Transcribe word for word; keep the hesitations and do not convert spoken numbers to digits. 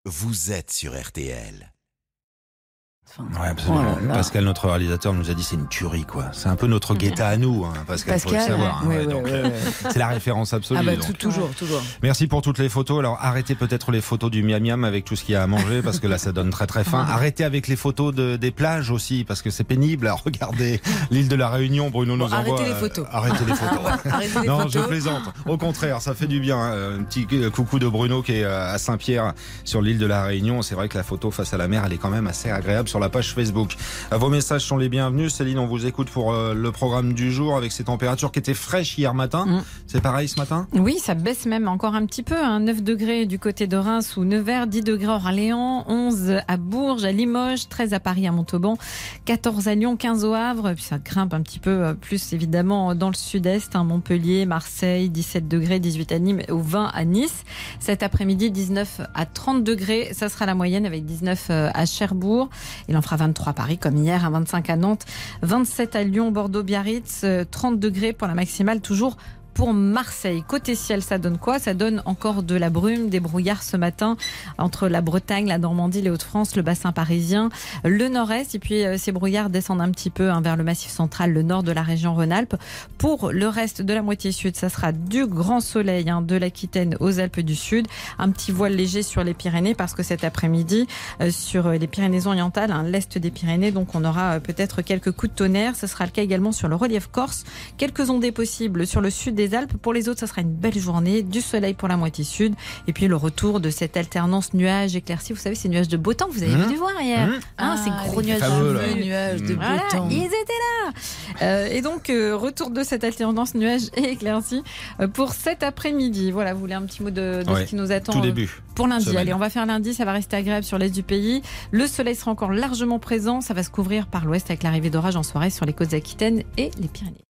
Vous êtes sur R T L. Ouais, absolument. Oh là là. Pascal, notre réalisateur, nous a dit c'est une tuerie, quoi. C'est un peu notre Guetta à nous, hein, Pascal, faut le Pascal, savoir. hein, ouais, ouais, ouais, donc, ouais, euh, ouais. c'est la référence absolue. Ah bah donc. tout, toujours, toujours. Merci pour toutes les photos. Alors arrêtez peut-être les photos du miam miam avec tout ce qu'il y a à manger, parce que là ça donne très très faim. Arrêtez avec les photos de, des plages aussi, parce que c'est pénible. Alors, regardez l'île de la Réunion, Bruno Bon, nous arrêtez envoie. les photos. Euh, arrêtez les photos. Arrêtez les non, photos. je plaisante. Au contraire, ça fait du bien. hein. Un petit coucou de Bruno qui est à Saint-Pierre sur l'île de la Réunion. C'est vrai que la photo face à la mer, elle est quand même assez agréable sur la page Facebook. Vos messages sont les bienvenus. Céline, on vous écoute pour euh, le programme du jour avec ces températures qui étaient fraîches hier matin. Mmh. C'est pareil ce matin ? Oui, ça baisse même encore un petit peu. Hein. neuf degrés du côté de Reims ou Nevers, dix degrés à Orléans, onze à Bourges, à Limoges, treize à Paris, à Montauban, quatorze à Lyon, quinze au Havre. Puis ça grimpe un petit peu plus évidemment dans le sud-est, hein, Montpellier, Marseille, dix-sept degrés, dix-huit à Nîmes ou vingt à Nice. Cet après-midi, dix-neuf à trente degrés. Ça sera la moyenne avec dix-neuf à Cherbourg. Il en fera vingt-trois à Paris comme hier, hein, vingt-cinq à Nantes, vingt-sept à Lyon, Bordeaux, Biarritz, trente degrés pour la maximale, toujours pour Marseille. Côté ciel, ça donne quoi ? Ça donne encore de la brume, des brouillards ce matin entre la Bretagne, la Normandie, les Hauts-de-France, le bassin parisien, le nord-est. Et puis euh, ces brouillards descendent un petit peu hein, vers le massif central, le nord de la région Rhône-Alpes. Pour le reste de la moitié sud, ça sera du grand soleil hein, de l'Aquitaine aux Alpes du Sud. Un petit voile léger sur les Pyrénées parce que cet après-midi, euh, sur les Pyrénées-Orientales, hein, l'est des Pyrénées, donc on aura euh, peut-être quelques coups de tonnerre. Ce sera le cas également sur le relief corse. Quelques ondées possibles sur le sud des Alpes. Pour les autres, ça sera une belle journée, du soleil pour la moitié sud, et puis le retour de cette alternance nuages éclaircis. Vous savez, ces nuages de beau temps que vous avez mmh. vu voir hier. Mmh. Hein, ces gros nuages, fameux, là. Les nuages de beau voilà, temps. ils étaient là. Euh, et donc, euh, retour de cette alternance nuages et éclaircis euh, pour cet après-midi. Voilà, vous voulez un petit mot de, de ouais, ce qui nous attend tout euh, début. pour lundi. Semaine. Allez, on va faire lundi, ça va rester agréable sur l'est du pays. Le soleil sera encore largement présent, ça va se couvrir par l'ouest avec l'arrivée d'orages en soirée sur les côtes aquitaines et les Pyrénées.